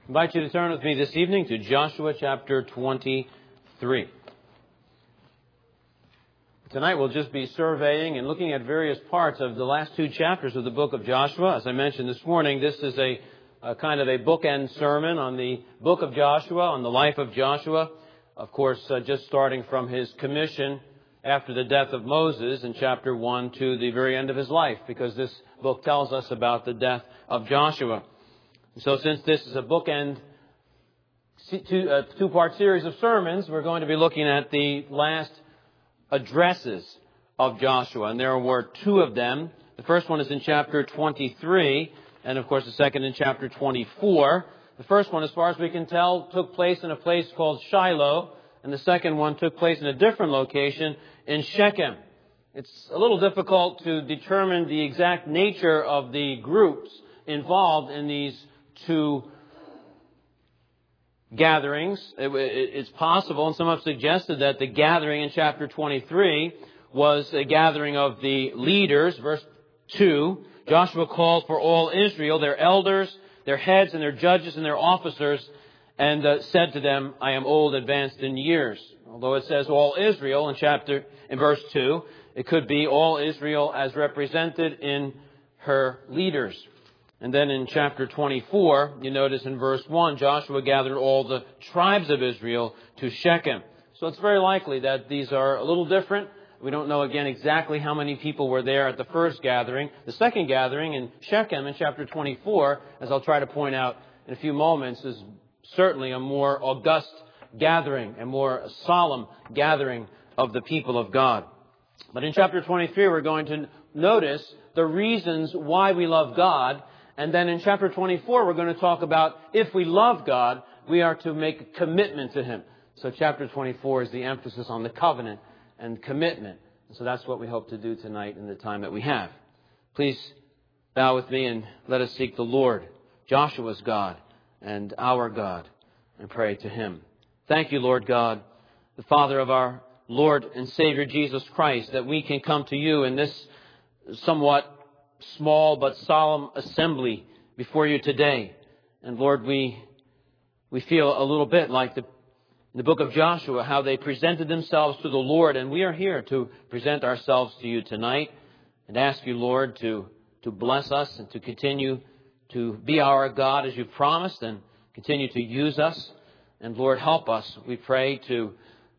I invite you to turn with me this evening to Joshua chapter 23. Tonight we'll just be surveying and looking at various parts of the last two chapters of the book of Joshua. As I mentioned this morning, this is a kind of a bookend sermon on the book of Joshua, on the life of Joshua. Of course, just starting from his commission after the death of Moses in chapter 1 to the very end of his life, because this book tells us about the death of Joshua. So since this is a bookend two-part series of sermons, we're going to be looking at the last addresses of Joshua. And there were two of them. The first one is in chapter 23, and of course the second in chapter 24. The first one, as far as we can tell, took place in a place called Shiloh, and the second one took place in a different location in Shechem. It's a little difficult to determine the exact nature of the groups involved in these two gatherings. It's possible, and some have suggested that the gathering in chapter 23 was a gathering of the leaders. Verse 2, Joshua called for all Israel, their elders, their heads, and their judges, and their officers, and said to them, I am old, advanced in years. Although it says all Israel in verse 2, it could be all Israel as represented in her leaders. And then in chapter 24, you notice in verse 1, Joshua gathered all the tribes of Israel to Shechem. So it's very likely that these are a little different. We don't know, again, exactly how many people were there at the first gathering. The second gathering in Shechem in chapter 24, as I'll try to point out in a few moments, is certainly a more august gathering, a more solemn gathering of the people of God. But in chapter 23, we're going to notice the reasons why we love God. And then in chapter 24, we're going to talk about if we love God, we are to make a commitment to Him. So chapter 24 is the emphasis on the covenant and commitment. And so that's what we hope to do tonight in the time that we have. Please bow with me and let us seek the Lord, Joshua's God and our God, and pray to Him. Thank you, Lord God, the Father of our Lord and Savior Jesus Christ, that we can come to you in this somewhat small but solemn assembly before you today. And Lord, we feel a little bit like the book of Joshua, how they presented themselves to the Lord, and we are here to present ourselves to you tonight and ask you, Lord, to bless us and to continue to be our God as you've promised, and continue to use us. And Lord, help us, we pray, to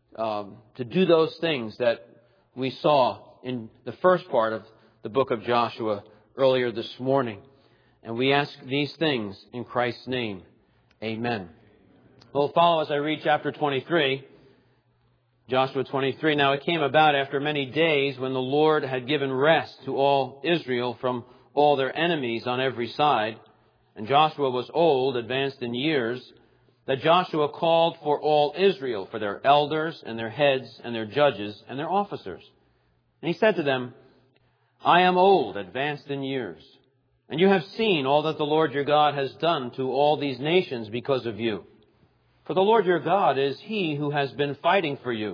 do those things that we saw in the first part of the book of Joshua earlier this morning. And we ask these things in Christ's name. Amen. We'll follow as I read chapter 23, Joshua 23. Now it came about after many days, when the Lord had given rest to all Israel from all their enemies on every side, and Joshua was old, advanced in years, that Joshua called for all Israel, for their elders and their heads and their judges and their officers. And he said to them, I am old, advanced in years, and you have seen all that the Lord your God has done to all these nations because of you. For the Lord your God is He who has been fighting for you.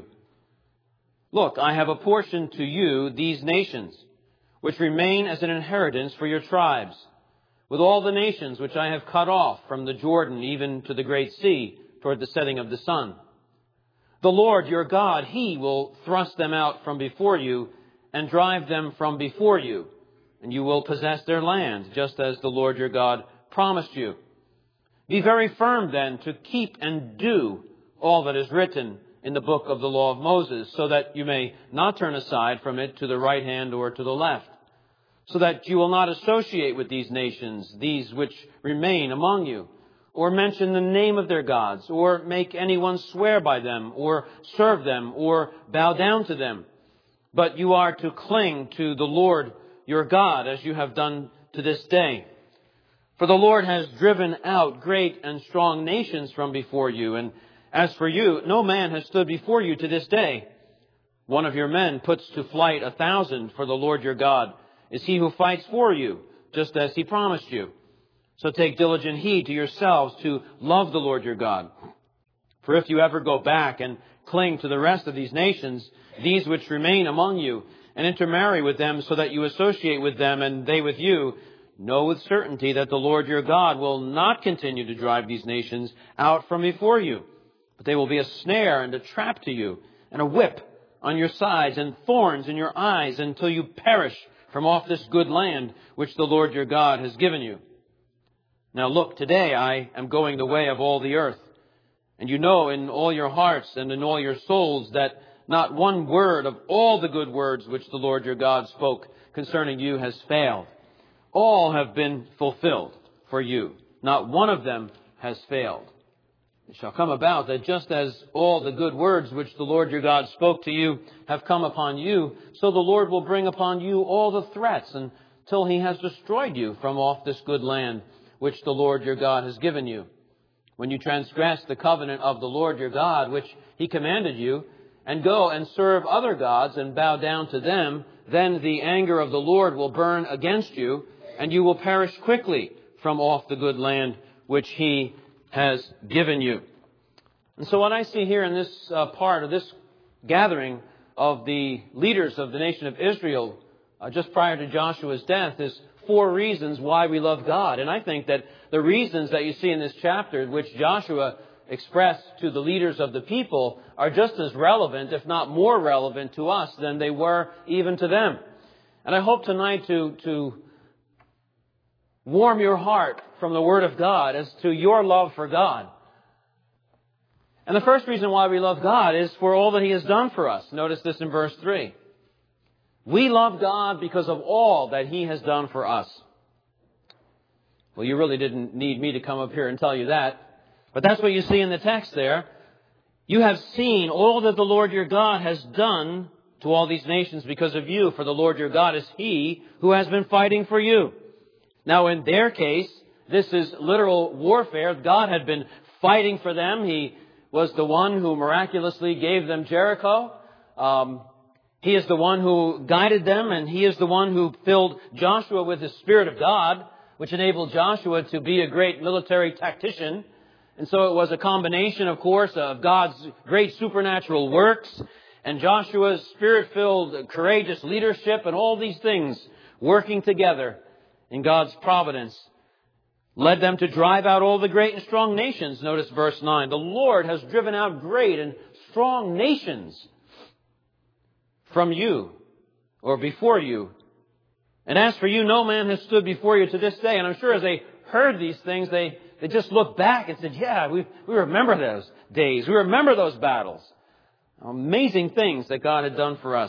Look, I have apportioned to you these nations, which remain as an inheritance for your tribes, with all the nations which I have cut off from the Jordan even to the great sea toward the setting of the sun. The Lord your God, He will thrust them out from before you and drive them from before you, and you will possess their land, just as the Lord your God promised you. Be very firm then to keep and do all that is written in the book of the law of Moses, so that you may not turn aside from it to the right hand or to the left, so that you will not associate with these nations, these which remain among you, or mention the name of their gods, or make anyone swear by them, or serve them, or bow down to them. But you are to cling to the Lord your God, as you have done to this day. For the Lord has driven out great and strong nations from before you, and as for you, no man has stood before you to this day. One of your men puts to flight 1,000, for the Lord your God is He who fights for you, just as He promised you. So take diligent heed to yourselves to love the Lord your God. For if you ever go back and cling to the rest of these nations, these which remain among you, and intermarry with them so that you associate with them and they with you, know with certainty that the Lord your God will not continue to drive these nations out from before you, but they will be a snare and a trap to you, and a whip on your sides, and thorns in your eyes, until you perish from off this good land which the Lord your God has given you. Now look, today I am going the way of all the earth, and you know in all your hearts and in all your souls that not one word of all the good words which the Lord your God spoke concerning you has failed. All have been fulfilled for you. Not one of them has failed. It shall come about that just as all the good words which the Lord your God spoke to you have come upon you, so the Lord will bring upon you all the threats until he has destroyed you from off this good land which the Lord your God has given you. When you transgress the covenant of the Lord your God, which he commanded you, and go and serve other gods and bow down to them, then the anger of the Lord will burn against you, and you will perish quickly from off the good land which he has given you. And so what I see here in this part of this gathering of the leaders of the nation of Israel just prior to Joshua's death is 4 reasons why we love God. And I think that the reasons that you see in this chapter, which Joshua expressed to the leaders of the people, are just as relevant, if not more relevant to us than they were even to them. And I hope tonight to warm your heart from the Word of God as to your love for God. And the first reason why we love God is for all that he has done for us. Notice this in verse 3. We love God because of all that he has done for us. Well, you really didn't need me to come up here and tell you that. But that's what you see in the text there. You have seen all that the Lord your God has done to all these nations because of you. For the Lord your God is he who has been fighting for you. Now, in their case, this is literal warfare. God had been fighting for them. He was the one who miraculously gave them Jericho. He is the one who guided them, and he is the one who filled Joshua with the Spirit of God, which enabled Joshua to be a great military tactician. And so it was a combination, of course, of God's great supernatural works and Joshua's Spirit-filled, courageous leadership, and all these things working together in God's providence led them to drive out all the great and strong nations. Notice verse 9. The Lord has driven out great and strong nations from you, or before you. And as for you, no man has stood before you to this day. And I'm sure as they heard these things, they just looked back and said, yeah, we remember those days. We remember those battles. Amazing things that God had done for us.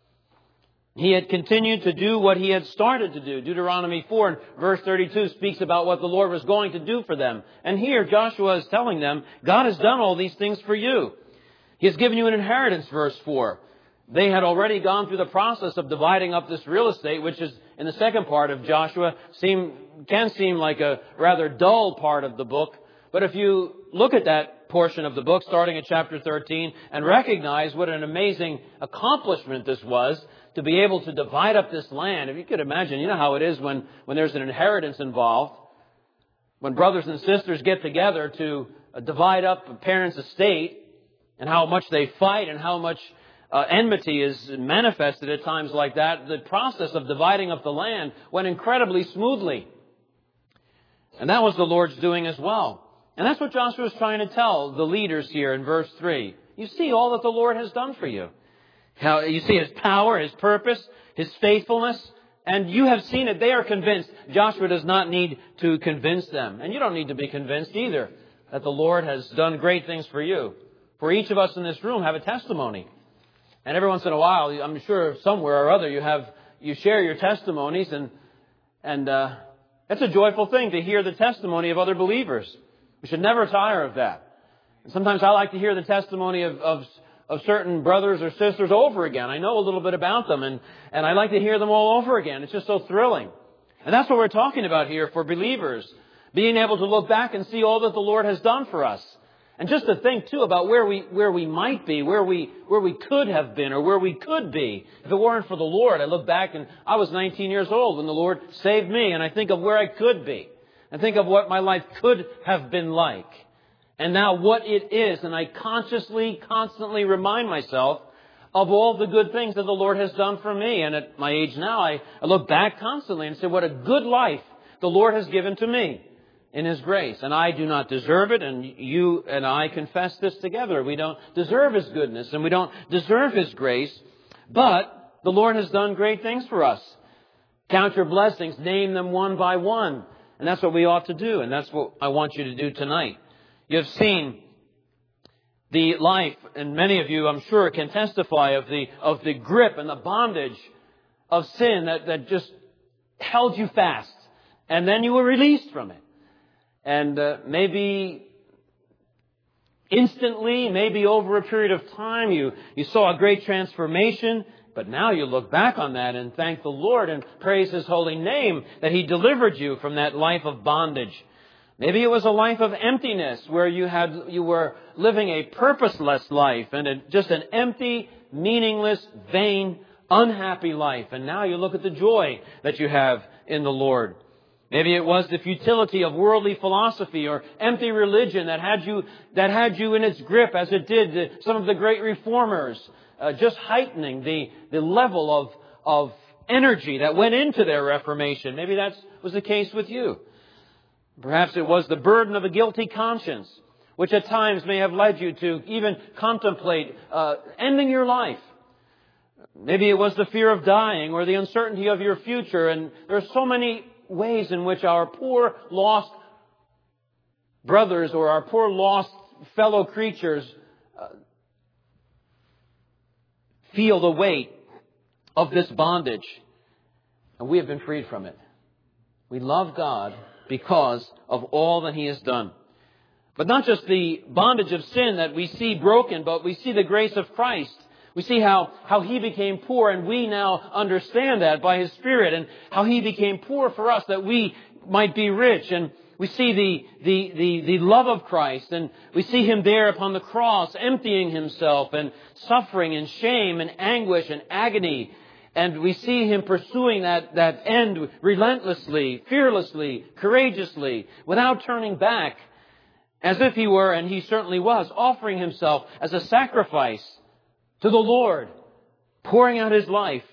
He had continued to do what he had started to do. Deuteronomy 4 and verse 32 speaks about what the Lord was going to do for them. And here Joshua is telling them, God has done all these things for you. He has given you an inheritance, verse 4. They had already gone through the process of dividing up this real estate, which is in the second part of Joshua, can seem like a rather dull part of the book. But if you look at that portion of the book, starting at chapter 13, and recognize what an amazing accomplishment this was, to be able to divide up this land. If you could imagine, you know how it is when there's an inheritance involved. When brothers and sisters get together to divide up a parent's estate, and how much they fight and how much enmity is manifested at times like that. The process of dividing up the land went incredibly smoothly. And that was the Lord's doing as well. And that's what Joshua is trying to tell the leaders here in verse 3. You see all that the Lord has done for you. How you see his power, his purpose, his faithfulness, and you have seen it. They are convinced. Joshua does not need to convince them. And you don't need to be convinced either that the Lord has done great things for you. For each of us in this room have a testimony. And every once in a while, I'm sure somewhere or other you share your testimonies, and it's a joyful thing to hear the testimony of other believers. We should never tire of that. And sometimes I like to hear the testimony of certain brothers or sisters over again. I know a little bit about them, and I like to hear them all over again. It's just so thrilling. And that's what we're talking about here for believers, being able to look back and see all that the Lord has done for us. And just to think, too, about where we might be, where we could have been, or where we could be. If it weren't for the Lord, I look back and I was 19 years old when the Lord saved me, and I think of where I could be. I think of what my life could have been like. And now what it is, and I constantly remind myself of all the good things that the Lord has done for me. And at my age now, I look back constantly and say, what a good life the Lord has given to me in His grace. And I do not deserve it, and you and I confess this together. We don't deserve His goodness, and we don't deserve His grace, but the Lord has done great things for us. Count your blessings, name them one by one. And that's what we ought to do, and that's what I want you to do tonight. You have seen the life, and many of you, I'm sure, can testify of the grip and the bondage of sin that just held you fast. And then you were released from it. And maybe instantly, maybe over a period of time, you saw a great transformation. But now you look back on that and thank the Lord and praise His holy name that He delivered you from that life of bondage. Maybe it was a life of emptiness where you were living a purposeless life and just an empty, meaningless, vain, unhappy life. And now you look at the joy that you have in the Lord. Maybe it was the futility of worldly philosophy or empty religion that had you in its grip, as it did some of the great reformers, just heightening the level of energy that went into their reformation. Maybe that was the case with you. Perhaps it was the burden of a guilty conscience, which at times may have led you to even contemplate ending your life. Maybe it was the fear of dying or the uncertainty of your future. And there are so many ways in which our poor lost brothers or our poor lost fellow creatures feel the weight of this bondage. And we have been freed from it. We love God because of all that He has done. But not just the bondage of sin that we see broken, but we see the grace of Christ. We see how He became poor, and we now understand that by His Spirit, and how He became poor for us that we might be rich. And we see the love of Christ, and we see Him there upon the cross, emptying Himself and suffering and shame and anguish and agony. And we see Him pursuing that end relentlessly, fearlessly, courageously, without turning back, as if He were, and He certainly was, offering Himself as a sacrifice to the Lord, pouring out His life.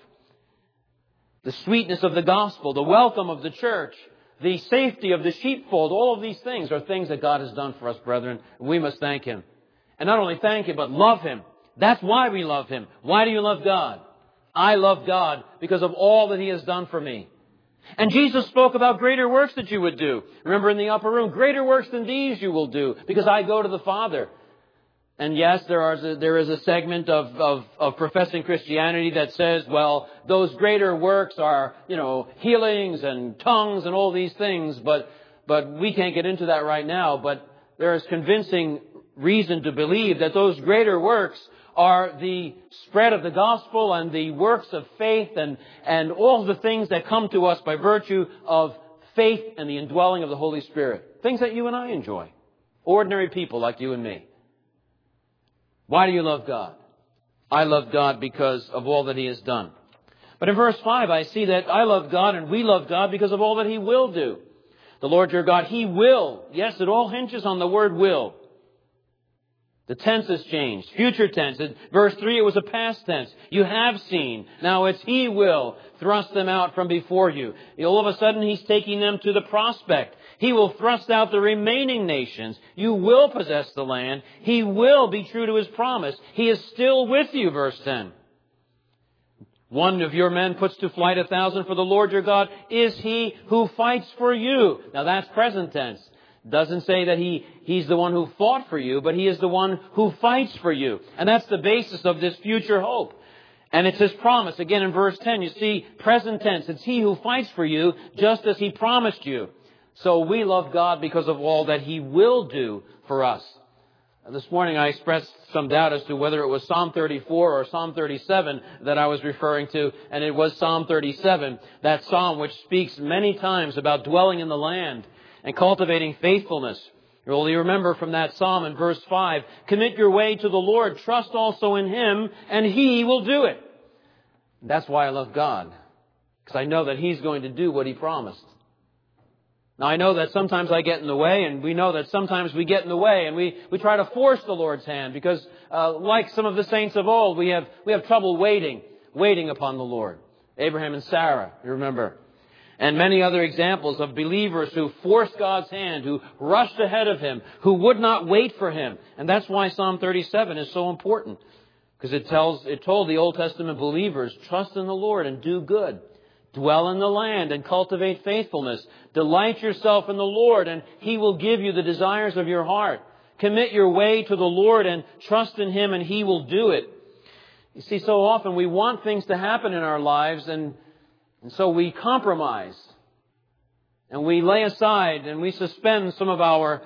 The sweetness of the gospel, the welcome of the church, the safety of the sheepfold, all of these things are things that God has done for us, brethren. We must thank Him. And not only thank Him, but love Him. That's why we love Him. Why do you love God? I love God because of all that He has done for me. And Jesus spoke about greater works that you would do. Remember in the upper room, greater works than these you will do because I go to the Father. And yes, there is a segment of professing Christianity that says, well, those greater works are, healings and tongues and all these things, but we can't get into that right now. But there is convincing reason to believe that those greater works are the spread of the gospel and the works of faith and all the things that come to us by virtue of faith and the indwelling of the Holy Spirit. Things that you and I enjoy. Ordinary people like you and me. Why do you love God? I love God because of all that He has done. But in verse 5, I see that I love God and we love God because of all that He will do. The Lord your God, He will. Yes, it all hinges on the word will. The tense has changed. Future tense. In verse 3, it was a past tense. You have seen. Now it's He will thrust them out from before you. All of a sudden, He's taking them to the prospect. He will thrust out the remaining nations. You will possess the land. He will be true to His promise. He is still with you, verse 10. One of your men puts to flight 1,000 for the Lord your God. Is He who fights for you? Now that's present tense. Doesn't say that He's the one who fought for you, but He is the one who fights for you. And that's the basis of this future hope. And it's His promise. Again, in verse 10, you see present tense. It's He who fights for you, just as He promised you. So we love God because of all that He will do for us. This morning I expressed some doubt as to whether it was Psalm 34 or Psalm 37 that I was referring to. And it was Psalm 37, that psalm which speaks many times about dwelling in the land and cultivating faithfulness. You'll remember from that psalm in verse 5, commit your way to the Lord, trust also in Him, and He will do it. That's why I love God, because I know that He's going to do what He promised. Now I know that sometimes I get in the way, and we know that sometimes we get in the way, and we try to force the Lord's hand, because like some of the saints of old, we have trouble waiting upon the Lord. Abraham and Sarah, you remember. And many other examples of believers who forced God's hand, who rushed ahead of Him, who would not wait for Him. And that's why Psalm 37 is so important. Because it told the Old Testament believers, trust in the Lord and do good. Dwell in the land and cultivate faithfulness. Delight yourself in the Lord and He will give you the desires of your heart. Commit your way to the Lord and trust in Him and He will do it. You see, so often we want things to happen in our lives and so we compromise. And we lay aside and we suspend some of our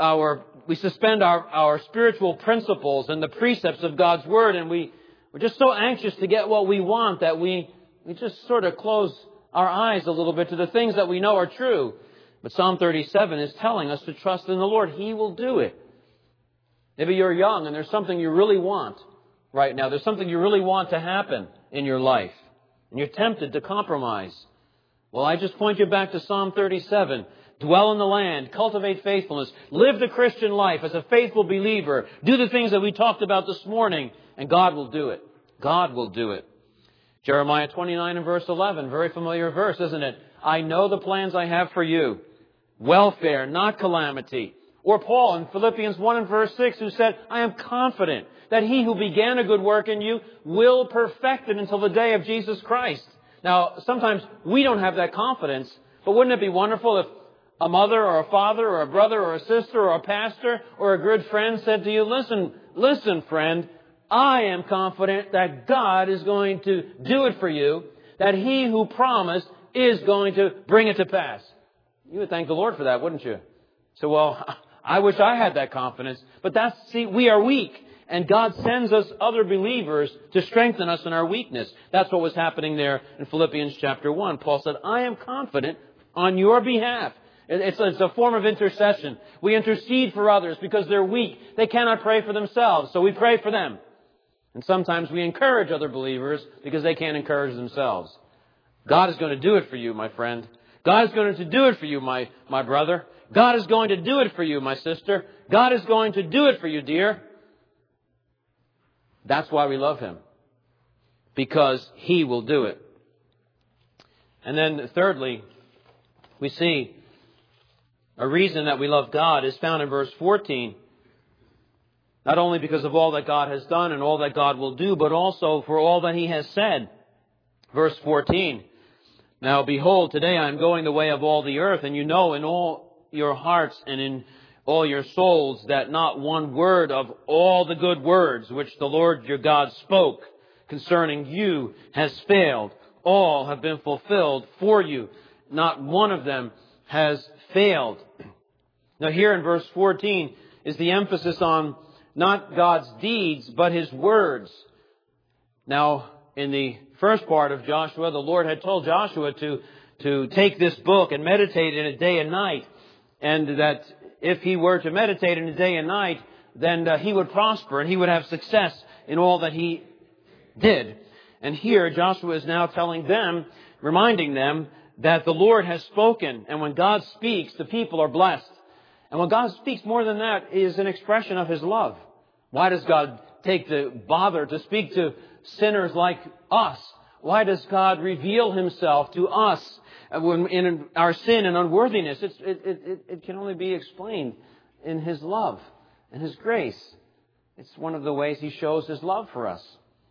spiritual principles and the precepts of God's Word, and we're just so anxious to get what we want that we just sort of close our eyes a little bit to the things that we know are true. But Psalm 37 is telling us to trust in the Lord. He will do it. Maybe you're young and there's something you really want right now. There's something you really want to happen in your life, and you're tempted to compromise. Well, I just point you back to Psalm 37. Dwell in the land, cultivate faithfulness, live the Christian life as a faithful believer, do the things that we talked about this morning, and God will do it. God will do it. Jeremiah 29 and verse 11, very familiar verse, isn't it? I know the plans I have for you, welfare, not calamity. Or Paul in Philippians 1 and verse 6, who said, I am confident that He who began a good work in you will perfect it until the day of Jesus Christ. Now, sometimes we don't have that confidence, but wouldn't it be wonderful if a mother or a father or a brother or a sister or a pastor or a good friend said to you, listen, friend, I am confident that God is going to do it for you, that He who promised is going to bring it to pass. You would thank the Lord for that, wouldn't you? So, well, I wish I had that confidence. But we are weak. And God sends us other believers to strengthen us in our weakness. That's what was happening there in Philippians chapter 1. Paul said, I am confident on your behalf. It's a form of intercession. We intercede for others because they're weak. They cannot pray for themselves, so we pray for them. And sometimes we encourage other believers because they can't encourage themselves. God is going to do it for you, my friend. God is going to do it for you, my brother. God is going to do it for you, my sister. God is going to do it for you, dear. That's why we love Him. Because He will do it. And then thirdly, we see a reason that we love God is found in verse 14. Not only because of all that God has done and all that God will do, but also for all that He has said. Verse 14. Now behold, today I am going the way of all the earth, and you know in all your hearts and in all your souls that not one word of all the good words which the Lord your God spoke concerning you has failed. All have been fulfilled for you. Not one of them has failed. Now here in verse 14 is the emphasis on not God's deeds, but His words. Now, in the first part of Joshua, the Lord had told Joshua to take this book and meditate in it day and night. And that if he were to meditate in it day and night, then he would prosper and he would have success in all that he did. And here Joshua is now telling them, reminding them that the Lord has spoken. And when God speaks, the people are blessed. And when God speaks, more than that, is an expression of His love. Why does God take the bother to speak to sinners like us? Why does God reveal Himself to us when in our sin and unworthiness? It can only be explained in His love and His grace. It's one of the ways He shows His love for us.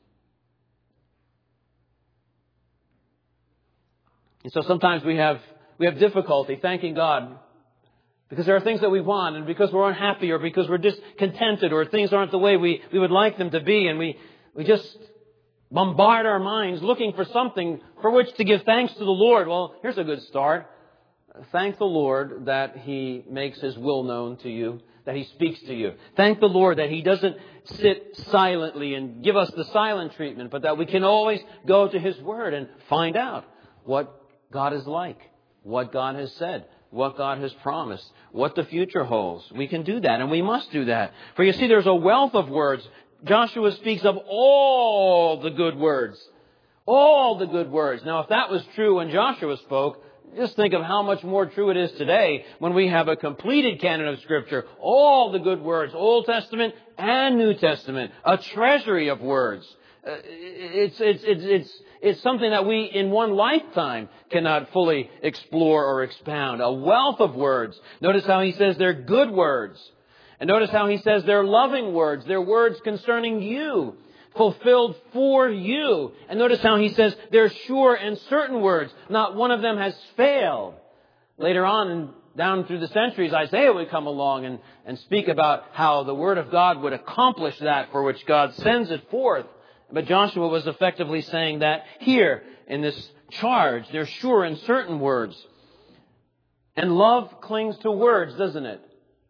And so sometimes we have difficulty thanking God because there are things that we want, and because we're unhappy, or because we're discontented, or things aren't the way we would like them to be, and we just bombard our minds looking for something for which to give thanks to the Lord. Well, here's a good start. Thank the Lord that He makes His will known to you, that He speaks to you. Thank the Lord that He doesn't sit silently and give us the silent treatment, but that we can always go to His Word and find out what God is like, what God has said, what God has promised, what the future holds. We can do that, and we must do that. For you see, there's a wealth of words. Joshua speaks of all the good words. All the good words. Now, if that was true when Joshua spoke, just think of how much more true it is today when we have a completed canon of Scripture. All the good words, Old Testament and New Testament. A treasury of words. it's something that we in one lifetime cannot fully explore or expound. A wealth of words. Notice how he says they're good words. And notice how he says they're loving words. They're words concerning you, fulfilled for you. And notice how he says they're sure and certain words. Not one of them has failed. Later on, down through the centuries, Isaiah would come along and speak about how the Word of God would accomplish that for which God sends it forth. But Joshua was effectively saying that here in this charge, they're sure and certain words. And love clings to words, doesn't it?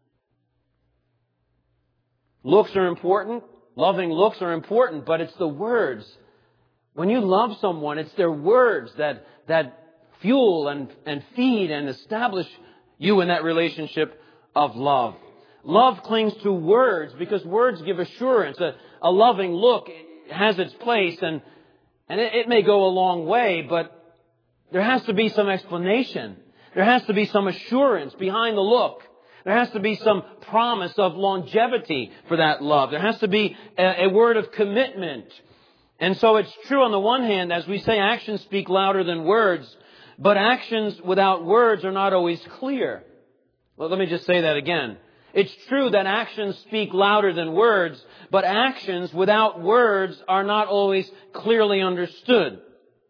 Looks are important. Loving looks are important, but it's the words. When you love someone, it's their words that fuel and feed and establish you in that relationship of love. Love clings to words because words give assurance. A loving look has its place and it may go a long way, but there has to be some explanation. There has to be some assurance behind the look. There has to be some promise of longevity for that love. There has to be a word of commitment. And so it's true on the one hand, as we say, actions speak louder than words. But actions without words are not always clear. Well, let me just say that again. It's true that actions speak louder than words, but actions without words are not always clearly understood.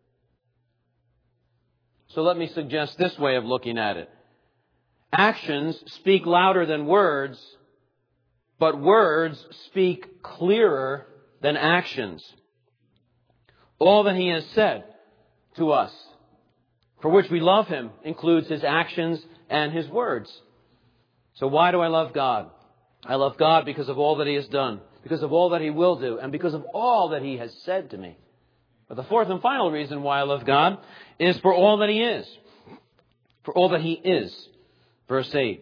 So let me suggest this way of looking at it. Actions speak louder than words, but words speak clearer than actions. All that He has said to us, for which we love Him, includes His actions and His words. So why do I love God? I love God because of all that He has done, because of all that He will do, and because of all that He has said to me. But the fourth and final reason why I love God is for all that He is. For all that He is. Verse 8.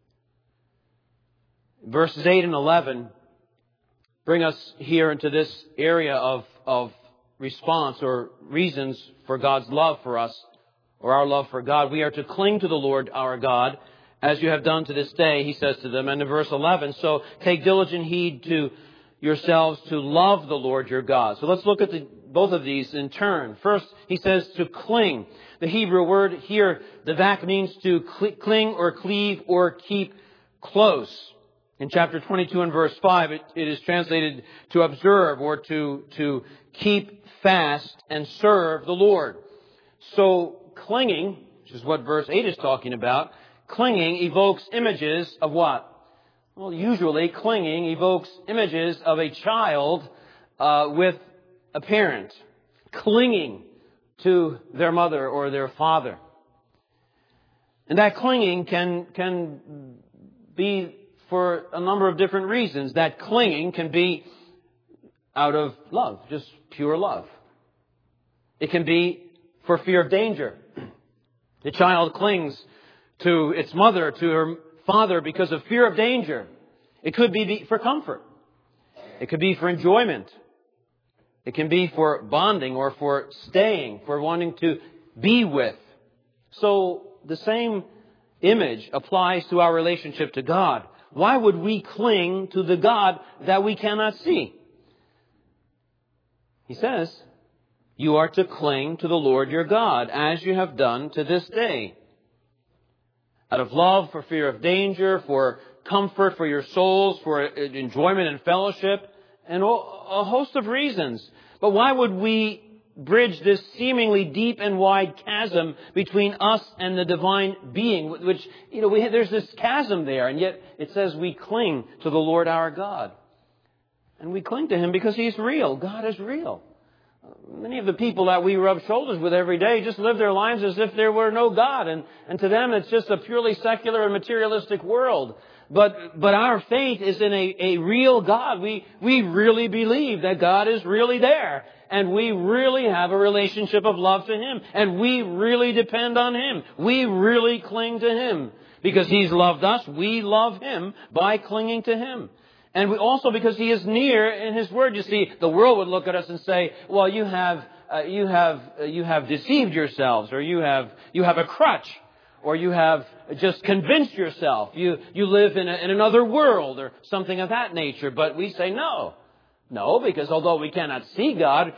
Verses 8 and 11 bring us here into this area of response or reasons for God's love for us, or our love for God. We are to cling to the Lord our God, as you have done to this day, He says to them. And in verse 11, so take diligent heed to yourselves to love the Lord your God. So let's look at both of these in turn. First, He says to cling. The Hebrew word here, devak, means to cling or cleave or keep close. In chapter 22 and verse 5, it is translated to observe or to keep fast and serve the Lord. So clinging, which is what verse 8 is talking about, clinging evokes images of what? Well, usually clinging evokes images of a child with a parent clinging to their mother or their father. And that clinging can be for a number of different reasons. That clinging can be out of love, just pure love. It can be for fear of danger. The child clings to its mother, to her father, because of fear of danger. It could be for comfort. It could be for enjoyment. It can be for bonding or for staying, for wanting to be with. So the same image applies to our relationship to God. Why would we cling to the God that we cannot see? He says, you are to cling to the Lord your God, as you have done to this day. Out of love, for fear of danger, for comfort for your souls, for enjoyment and fellowship, and a host of reasons. But why would we bridge this seemingly deep and wide chasm between us and the divine being, which, there's this chasm there, and yet it says we cling to the Lord our God. And we cling to Him because He's real. God is real. Many of the people that we rub shoulders with every day just live their lives as if there were no God. And to them, it's just a purely secular and materialistic world. But our faith is in a real God. We really believe that God is really there. And we really have a relationship of love to Him. And we really depend on Him. We really cling to Him. Because He's loved us, we love Him by clinging to Him. And we also, because He is near in His Word. You see, the world would look at us and say, well, you have deceived yourselves, or you have a crutch, or you have just convinced yourself. You live in another world, or something of that nature. But we say, no, No, because although we cannot see God,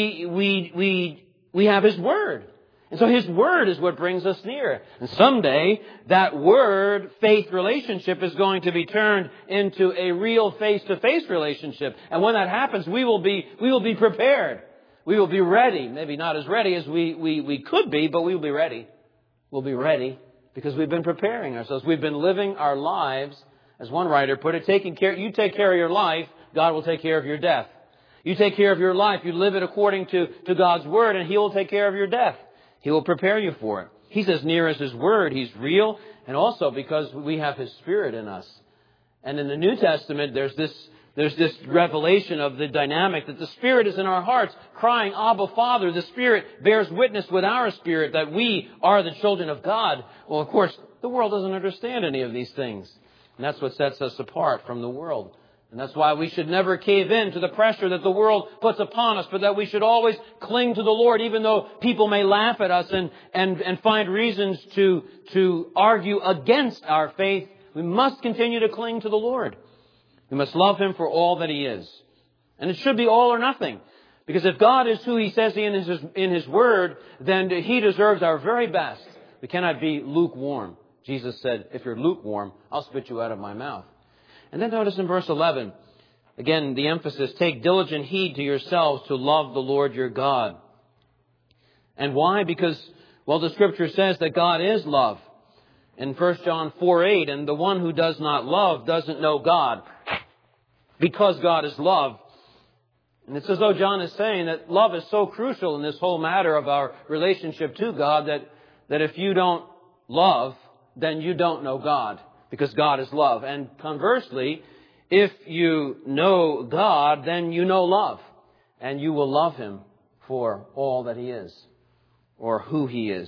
we have His Word. And so His Word is what brings us near. And someday, that Word-faith relationship is going to be turned into a real face-to-face relationship. And when that happens, we will be prepared. We will be ready. Maybe not as ready as we could be, but we will be ready. We'll be ready because we've been preparing ourselves. We've been living our lives, as one writer put it, you take care of your life, God will take care of your death. You take care of your life, you live it according to God's Word, and He will take care of your death. He will prepare you for it. He's as near as His Word. He's real. And also because we have His Spirit in us. And in the New Testament, there's this revelation of the dynamic that the Spirit is in our hearts, crying, Abba, Father. The Spirit bears witness with our spirit that we are the children of God. Well, of course, the world doesn't understand any of these things. And that's what sets us apart from the world. And that's why we should never cave in to the pressure that the world puts upon us, but that we should always cling to the Lord, even though people may laugh at us and find reasons to argue against our faith. We must continue to cling to the Lord. We must love Him for all that He is. And it should be all or nothing. Because if God is who He says He is in His Word, then He deserves our very best. We cannot be lukewarm. Jesus said, if you're lukewarm, I'll spit you out of my mouth. And then notice in verse 11, again, the emphasis, take diligent heed to yourselves to love the Lord your God. And why? Because, well, the Scripture says that God is love. In 1 John 4:8, and the one who does not love doesn't know God, because God is love. And it's as though John is saying that love is so crucial in this whole matter of our relationship to God that if you don't love, then you don't know God. Because God is love. And conversely, if you know God, then you know love. And you will love Him for all that He is. Or who He is.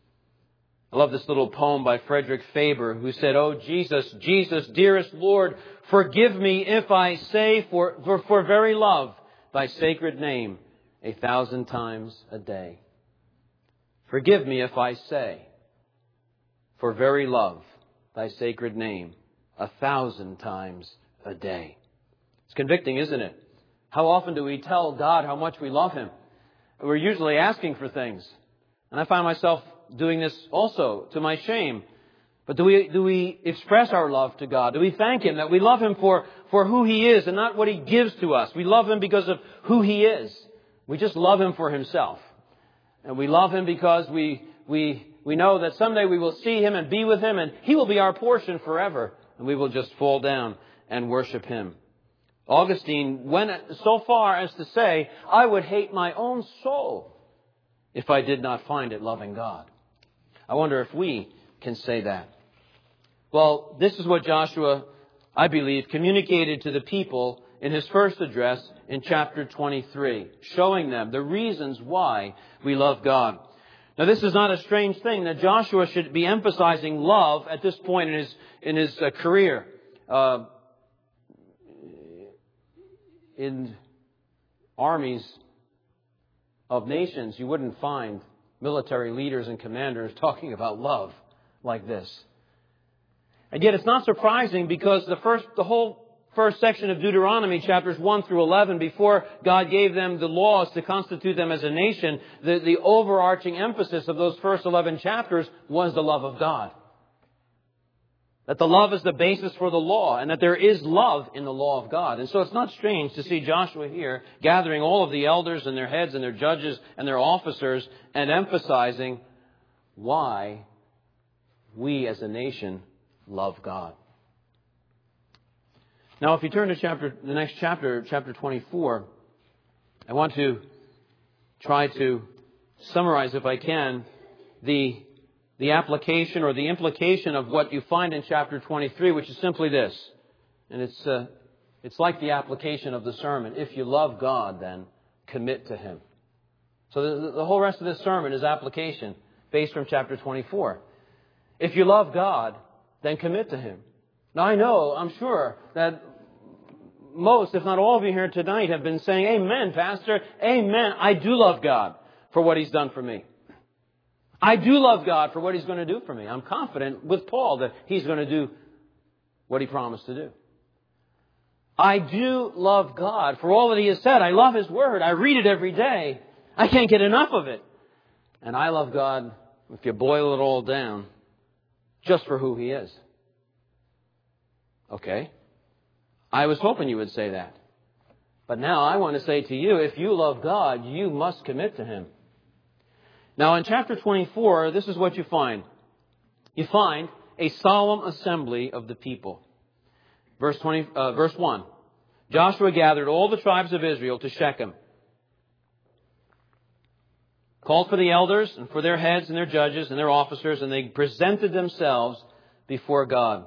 I love this little poem by Frederick Faber, who said, Oh, Jesus, Jesus, dearest Lord, forgive me if I say for very love Thy sacred name 1,000 times a day. Forgive me if I say for very love Thy sacred name 1,000 times a day. It's convicting, isn't it? How often do we tell God how much we love Him? We're usually asking for things. And I find myself doing this also to my shame. But do we express our love to God? Do we thank Him that we love Him for who He is and not what He gives to us? We love Him because of who He is. We just love Him for Himself. And we love Him because we know that someday we will see Him and be with Him, and He will be our portion forever. And we will just fall down and worship Him. Augustine went so far as to say, I would hate my own soul if I did not find it loving God. I wonder if we can say that. Well, this is what Joshua, I believe, communicated to the people in his first address in chapter 23, showing them the reasons why we love God. Now, this is not a strange thing that Joshua should be emphasizing love at this point in his career. In armies of nations, you wouldn't find military leaders and commanders talking about love like this. And yet it's not surprising because the whole first section of Deuteronomy, chapters 1 through 11, before God gave them the laws to constitute them as a nation, the overarching emphasis of those first 11 chapters was the love of God. That the love is the basis for the law, and that there is love in the law of God. And so it's not strange to see Joshua here gathering all of the elders and their heads and their judges and their officers and emphasizing why we as a nation love God. Now, if you turn to the next chapter, chapter 24, I want to try to summarize, if I can, the application or the implication of what you find in chapter 23, which is simply this. And it's like the application of the sermon. If you love God, then commit to Him. So the whole rest of this sermon is application based from chapter 24. If you love God, then commit to Him. Now, I'm sure that most, if not all of you here tonight have been saying, Amen, Pastor. Amen. I do love God for what He's done for me. I do love God for what He's going to do for me. I'm confident with Paul that He's going to do what He promised to do. I do love God for all that He has said. I love His Word. I read it every day. I can't get enough of it. And I love God, if you boil it all down, just for who He is. Okay. I was hoping you would say that. But now I want to say to you, if you love God, you must commit to Him. Now in chapter 24, this is what you find. You find a solemn assembly of the people. Verse 1. Joshua gathered all the tribes of Israel to Shechem, called for the elders and for their heads and their judges and their officers, and they presented themselves before God.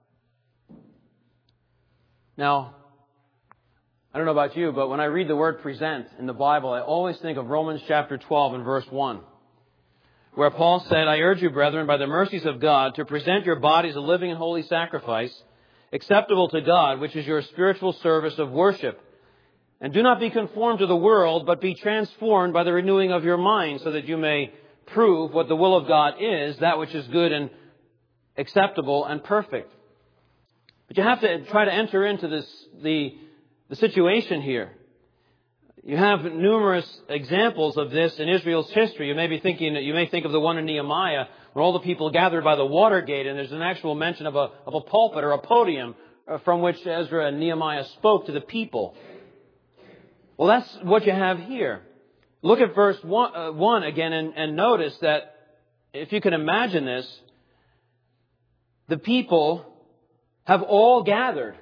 Now, I don't know about you, but when I read the word present in the Bible, I always think of Romans chapter 12 and verse 1, where Paul said, I urge you, brethren, by the mercies of God, to present your bodies a living and holy sacrifice, acceptable to God, which is your spiritual service of worship. And do not be conformed to the world, but be transformed by the renewing of your mind, so that you may prove what the will of God is, that which is good and acceptable and perfect. But you have to try to enter into the situation here. You have numerous examples of this in Israel's history. You may think of the one in Nehemiah, where all the people gathered by the water gate, and there's an actual mention of a pulpit or a podium from which Ezra and Nehemiah spoke to the people. Well, that's what you have here. Look at verse 1 again and notice that, if you can imagine this, the people have all gathered.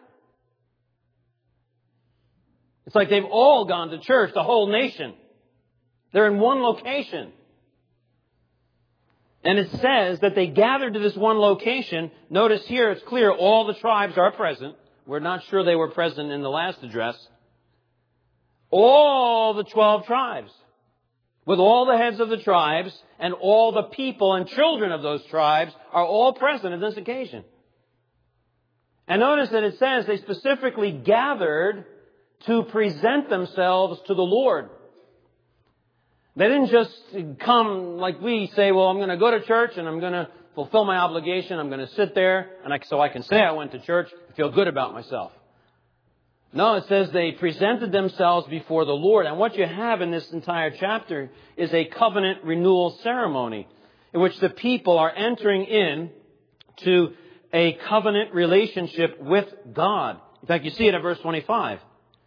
It's like they've all gone to church, the whole nation. They're in one location. And it says that they gathered to this one location. Notice here, it's clear all the tribes are present. We're not sure they were present in the last address. All the 12 tribes, with all the heads of the tribes and all the people and children of those tribes, are all present at this occasion. And notice that it says they specifically gathered to present themselves to the Lord. They didn't just come like we say, well, I'm going to go to church and I'm going to fulfill my obligation. I'm going to sit there so I can say I went to church and feel good about myself. No, it says they presented themselves before the Lord. And what you have in this entire chapter is a covenant renewal ceremony in which the people are entering in to a covenant relationship with God. In fact, you see it in verse 25.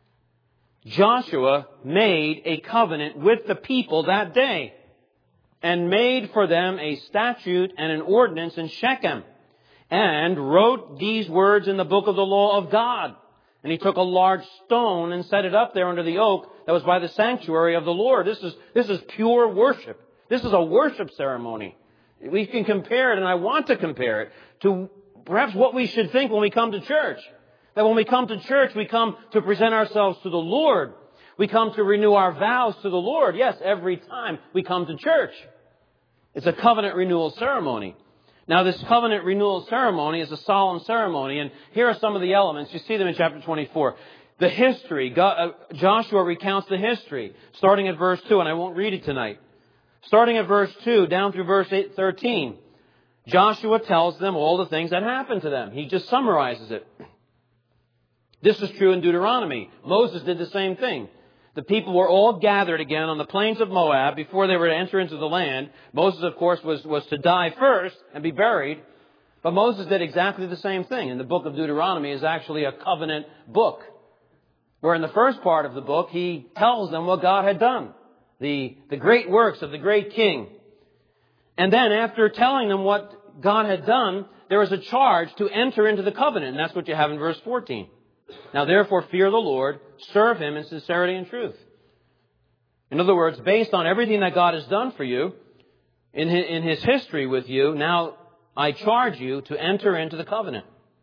Joshua made a covenant with the people that day and made for them a statute and an ordinance in Shechem and wrote these words in the book of the law of God. And he took a large stone and set it up there under the oak that was by the sanctuary of the Lord. This is pure worship. This is a worship ceremony. We can compare it, and I want to compare it, to perhaps what we should think when we come to church. That when we come to church, we come to present ourselves to the Lord. We come to renew our vows to the Lord. Yes, every time we come to church. It's a covenant renewal ceremony. Now, this covenant renewal ceremony is a solemn ceremony, and here are some of the elements. You see them in chapter 24. The history. Joshua recounts the history, starting at verse 2, and I won't read it tonight. Starting at verse 2, down through verse 13, Joshua tells them all the things that happened to them. He just summarizes it. This is true in Deuteronomy. Moses did the same thing. The people were all gathered again on the plains of Moab before they were to enter into the land. Moses, of course, was to die first and be buried. But Moses did exactly the same thing. And the book of Deuteronomy is actually a covenant book, where in the first part of the book, he tells them what God had done, the great works of the great king. And then after telling them what God had done, there was a charge to enter into the covenant. And that's what you have in verse 14. Now, therefore, fear the Lord, serve Him in sincerity and truth. In other words, based on everything that God has done for you, in His history with you, now I charge you to enter into the covenant.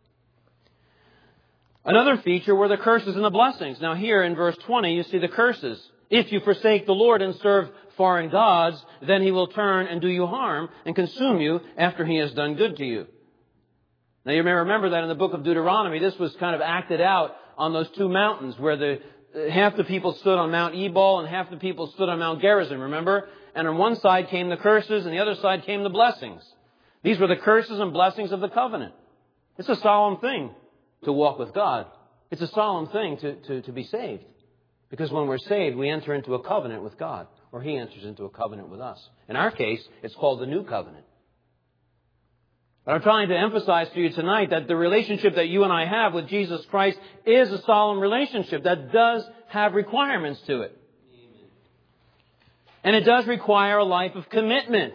Another feature were the curses and the blessings. Now here in verse 20, you see the curses. If you forsake the Lord and serve foreign gods, then He will turn and do you harm and consume you after He has done good to you. Now you may remember that in the book of Deuteronomy, this was kind of acted out on those two mountains where half the people stood on Mount Ebal and half the people stood on Mount Gerizim, remember? And on one side came the curses and the other side came the blessings. These were the curses and blessings of the covenant. It's a solemn thing to walk with God. It's a solemn thing to be saved. Because when we're saved, we enter into a covenant with God, or He enters into a covenant with us. In our case, it's called the New Covenant. But I'm trying to emphasize to you tonight that the relationship that you and I have with Jesus Christ is a solemn relationship that does have requirements to it. And it does require a life of commitment.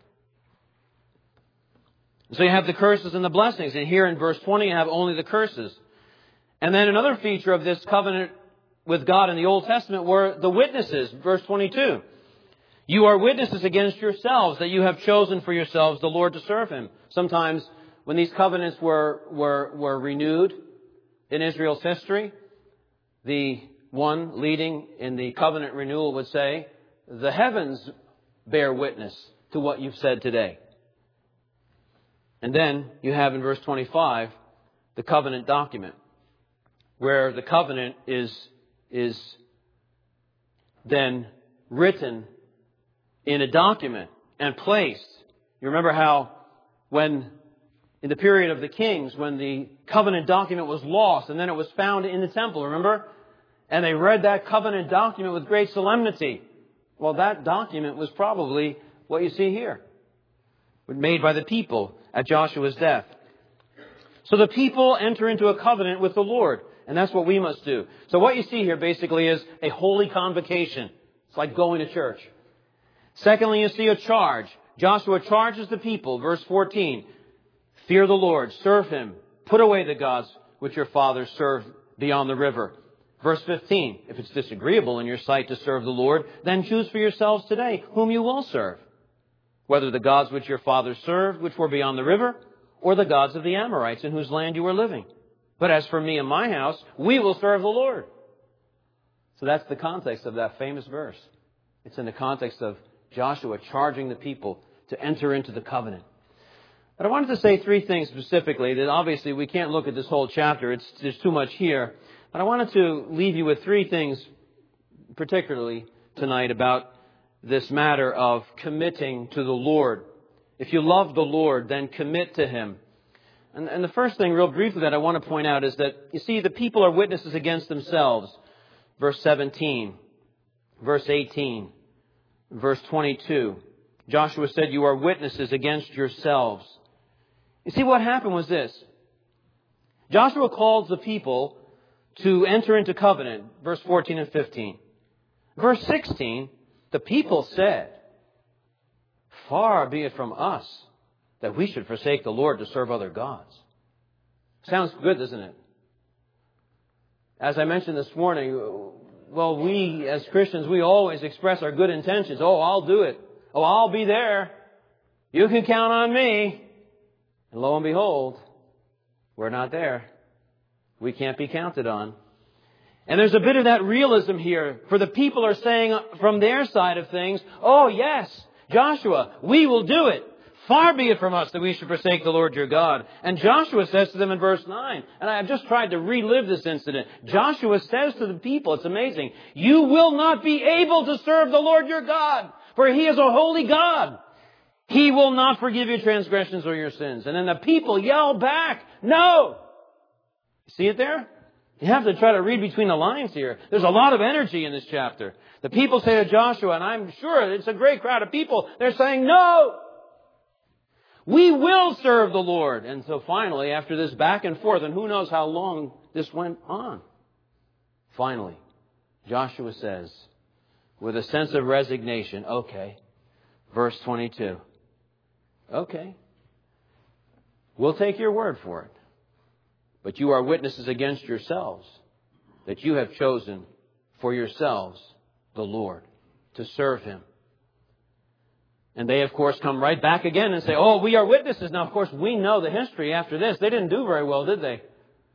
So you have the curses and the blessings. And here in verse 20 you have only the curses. And then another feature of this covenant with God in the Old Testament were the witnesses. Verse 22. You are witnesses against yourselves that you have chosen for yourselves the Lord to serve Him. Sometimes when these covenants were renewed in Israel's history, the one leading in the covenant renewal would say, the heavens bear witness to what you've said today. And then you have in verse 25 the covenant document, where the covenant is then written in a document and placed. You remember how when in the period of the kings, when the covenant document was lost and then it was found in the temple, remember? And they read that covenant document with great solemnity. Well, that document was probably what you see here, made by the people at Joshua's death. So the people enter into a covenant with the Lord, and that's what we must do. So what you see here basically is a holy convocation. It's like going to church. Secondly, you see a charge. Joshua charges the people, verse 14. Fear the Lord, serve Him, put away the gods which your fathers served beyond the river. Verse 15, if it's disagreeable in your sight to serve the Lord, then choose for yourselves today whom you will serve. Whether the gods which your fathers served, which were beyond the river, or the gods of the Amorites in whose land you are living. But as for me and my house, we will serve the Lord. So that's the context of that famous verse. It's in the context of Joshua charging the people to enter into the covenant. But I wanted to say three things specifically that obviously we can't look at this whole chapter. There's too much here. But I wanted to leave you with three things particularly tonight about this matter of committing to the Lord. If you love the Lord, then commit to Him. And the first thing, real briefly, that I want to point out is that, you see, the people are witnesses against themselves. Verse 17, verse 18, verse 22. Joshua said, you are witnesses against yourselves. You see, what happened was this. Joshua calls the people to enter into covenant, verse 14 and 15. Verse 16, the people said, far be it from us that we should forsake the Lord to serve other gods. Sounds good, doesn't it? As I mentioned this morning, well, we as Christians, we always express our good intentions. Oh, I'll do it. Oh, I'll be there. You can count on me. And lo and behold, we're not there. We can't be counted on. And there's a bit of that realism here. For the people are saying from their side of things, oh yes, Joshua, we will do it. Far be it from us that we should forsake the Lord your God. And Joshua says to them in verse 9, and I have just tried to relive this incident. Joshua says to the people, it's amazing, you will not be able to serve the Lord your God, for He is a holy God. He will not forgive your transgressions or your sins. And then the people yell back, no! See it there? You have to try to read between the lines here. There's a lot of energy in this chapter. The people say to Joshua, and I'm sure it's a great crowd of people, they're saying, no! We will serve the Lord. And so finally, after this back and forth, and who knows how long this went on, finally, Joshua says, with a sense of resignation, okay, verse 22, okay, we'll take your word for it. But you are witnesses against yourselves that you have chosen for yourselves the Lord to serve Him. And they, of course, come right back again and say, oh, we are witnesses. Now, of course, we know the history after this. They didn't do very well, did they?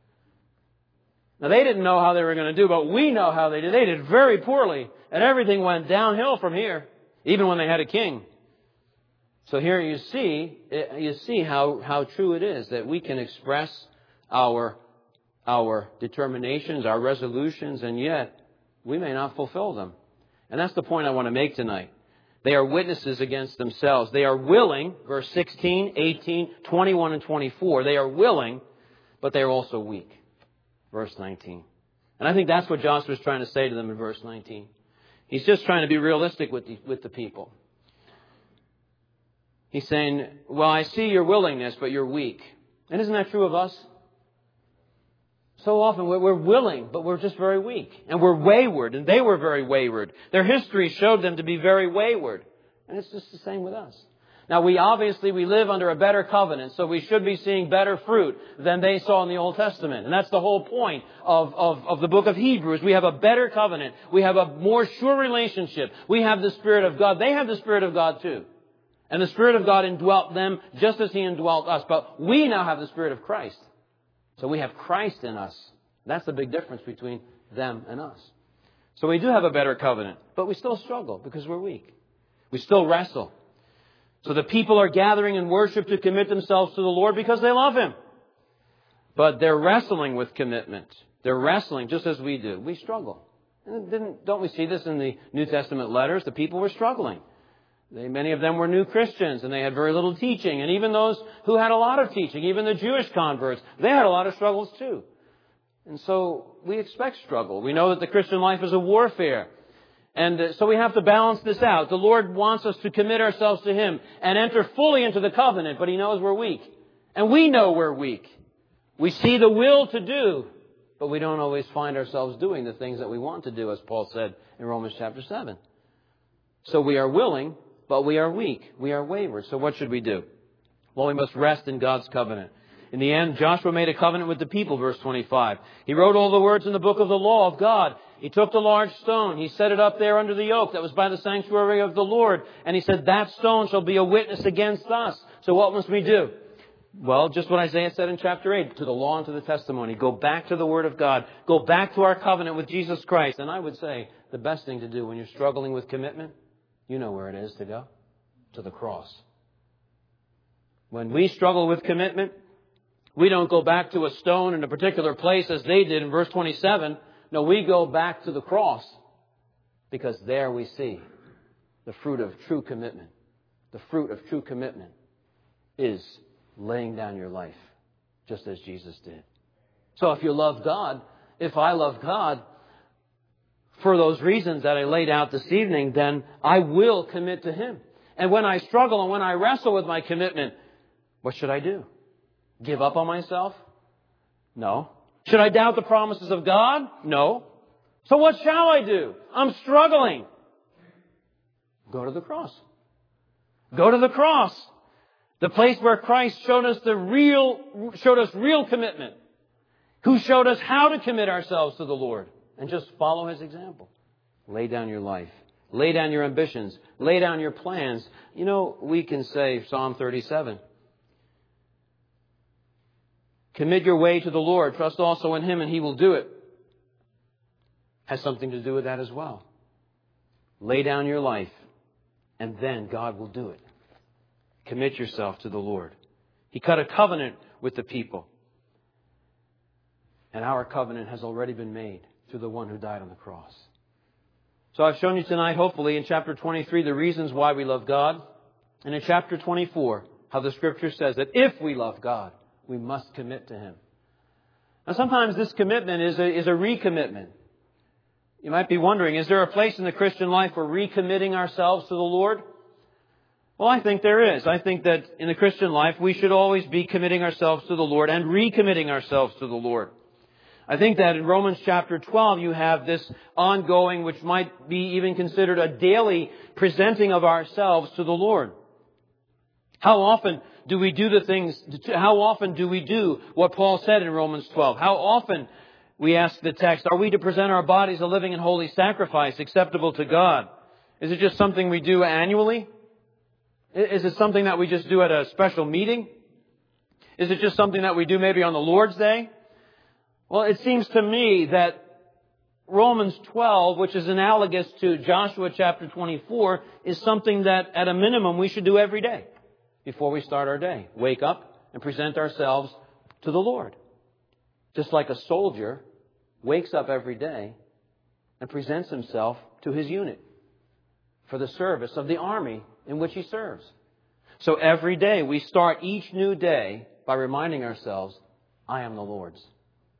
Now, they didn't know how they were going to do, but we know how they did. They did very poorly. And everything went downhill from here, even when they had a king. So here you see how true it is that we can express our determinations, our resolutions, and yet we may not fulfill them. And that's the point I want to make tonight. They are witnesses against themselves. They are willing, verse 16, 18, 21, and 24. They are willing, but they are also weak. Verse 19. And I think that's what Joshua's trying to say to them in verse 19. He's just trying to be realistic with the people. He's saying, well, I see your willingness, but you're weak. And isn't that true of us? So often we're willing, but we're just very weak. And we're wayward, and they were very wayward. Their history showed them to be very wayward. And it's just the same with us. Now, we live under a better covenant, so we should be seeing better fruit than they saw in the Old Testament. And that's the whole point of the book of Hebrews. We have a better covenant. We have a more sure relationship. We have the Spirit of God. They have the Spirit of God too. And the Spirit of God indwelt them just as He indwelt us. But we now have the Spirit of Christ. So we have Christ in us. That's the big difference between them and us. So we do have a better covenant, but we still struggle because we're weak. We still wrestle. So the people are gathering in worship to commit themselves to the Lord because they love Him. But they're wrestling with commitment. They're wrestling just as we do. We struggle. And don't we see this in the New Testament letters? The people were struggling. Many of them were new Christians and they had very little teaching. And even those who had a lot of teaching, even the Jewish converts, they had a lot of struggles too. And so we expect struggle. We know that the Christian life is a warfare. And so we have to balance this out. The Lord wants us to commit ourselves to Him and enter fully into the covenant, but He knows we're weak. And we know we're weak. We see the will to do, but we don't always find ourselves doing the things that we want to do, as Paul said in Romans chapter 7. So we are willing, but we are weak. We are wayward. So what should we do? Well, we must rest in God's covenant. In the end, Joshua made a covenant with the people, verse 25. He wrote all the words in the book of the law of God. He took the large stone. He set it up there under the oak that was by the sanctuary of the Lord. And he said, that stone shall be a witness against us. So what must we do? Well, just what Isaiah said in chapter 8, to the law and to the testimony. Go back to the Word of God. Go back to our covenant with Jesus Christ. And I would say the best thing to do when you're struggling with commitment, you know where it is to go. To the cross. When we struggle with commitment, we don't go back to a stone in a particular place as they did in verse 27. No, we go back to the cross because there we see the fruit of true commitment. The fruit of true commitment is laying down your life just as Jesus did. So if you love God, if I love God for those reasons that I laid out this evening, then I will commit to Him. And when I struggle and when I wrestle with my commitment, what should I do? Give up on myself? No. Should I doubt the promises of God? No. So what shall I do? I'm struggling. Go to the cross. Go to the cross. The place where Christ showed us real commitment. Who showed us how to commit ourselves to the Lord. And just follow His example. Lay down your life. Lay down your ambitions. Lay down your plans. You know, we can say Psalm 37. Commit your way to the Lord. Trust also in Him and He will do it. Has something to do with that as well. Lay down your life and then God will do it. Commit yourself to the Lord. He cut a covenant with the people. And our covenant has already been made through the one who died on the cross. So I've shown you tonight, hopefully, in chapter 23, the reasons why we love God. And in chapter 24, how the Scripture says that if we love God, we must commit to Him. Now, sometimes this commitment is a recommitment. You might be wondering, is there a place in the Christian life for recommitting ourselves to the Lord? Well, I think there is. I think that in the Christian life, we should always be committing ourselves to the Lord and recommitting ourselves to the Lord. I think that in Romans chapter 12, you have this ongoing, which might be even considered a daily presenting of ourselves to the Lord. How often do we do how often do we do what Paul said in Romans 12? How often, we ask the text, are we to present our bodies a living and holy sacrifice acceptable to God? Is it just something we do annually? Is it something that we just do at a special meeting? Is it just something that we do maybe on the Lord's Day? Well, it seems to me that Romans 12, which is analogous to Joshua chapter 24, is something that at a minimum we should do every day before we start our day. Wake up and present ourselves to the Lord. Just like a soldier wakes up every day and presents himself to his unit for the service of the army in which he serves. So every day we start each new day by reminding ourselves, I am the Lord's.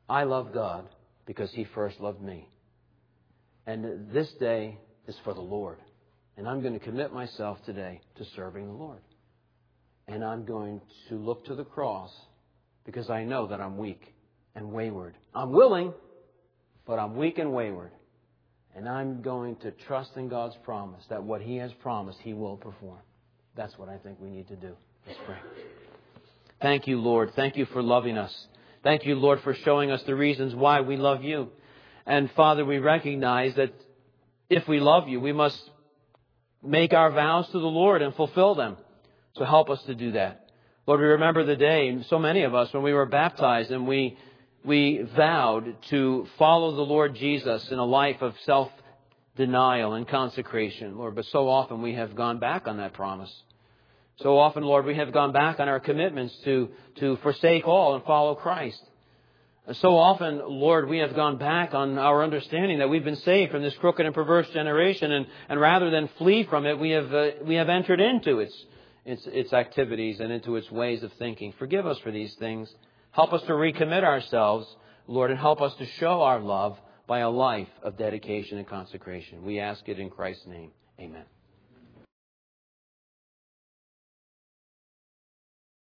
I love God because He first loved me. And this day is for the Lord. And I'm going to commit myself today to serving the Lord. And I'm going to look to the cross because I know that I'm weak and wayward. I'm willing, but I'm weak and wayward. And I'm going to trust in God's promise that what He has promised, He will perform. That's what I think we need to do. Let's pray. Thank you, Lord. Thank you for loving us. Thank you, Lord, for showing us the reasons why we love you. And Father, we recognize that if we love you, we must make our vows to the Lord and fulfill them. So help us to do that. Lord, we remember the day, so many of us, when we were baptized and we vowed to follow the Lord Jesus in a life of self-denial and consecration, Lord. But so often we have gone back on that promise. So often, Lord, we have gone back on our commitments to forsake all and follow Christ. So often, Lord, we have gone back on our understanding that we've been saved from this crooked and perverse generation, and rather than flee from it, we have entered into its activities and into its ways of thinking. Forgive us for these things. Help us to recommit ourselves, Lord, and help us to show our love by a life of dedication and consecration. We ask it in Christ's name. Amen.